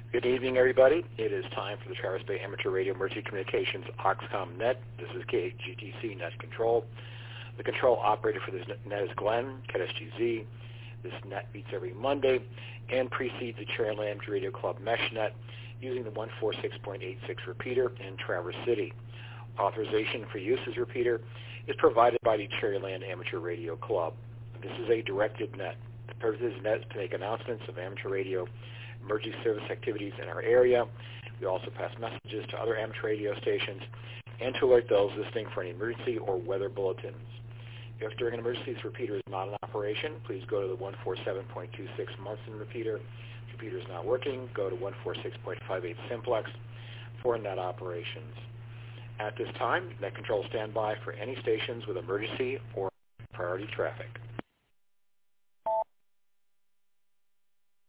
Good evening, everybody. It is time for the Traverse Bay Amateur Radio Emergency Communications OXCOM net. This is KGTC Net Control. The control operator for this net is Glenn, KSGZ. This net meets every Monday and precedes the Cherryland Amateur Radio Club Mesh Net using the 146.86 repeater in Traverse City. Authorization for use as repeater is provided by the Cherryland Amateur Radio Club. This is a directed net. The purpose of this net is to make announcements of amateur radio emergency service activities in our area. We also pass messages to other amateur radio stations and to alert those listening for any emergency or weather bulletins. If during an emergency this repeater is not in operation, please go to the 147.26 Munson repeater. If the repeater is not working, go to 146.58 Simplex for net operations. At this time, net control standby for any stations with emergency or priority traffic.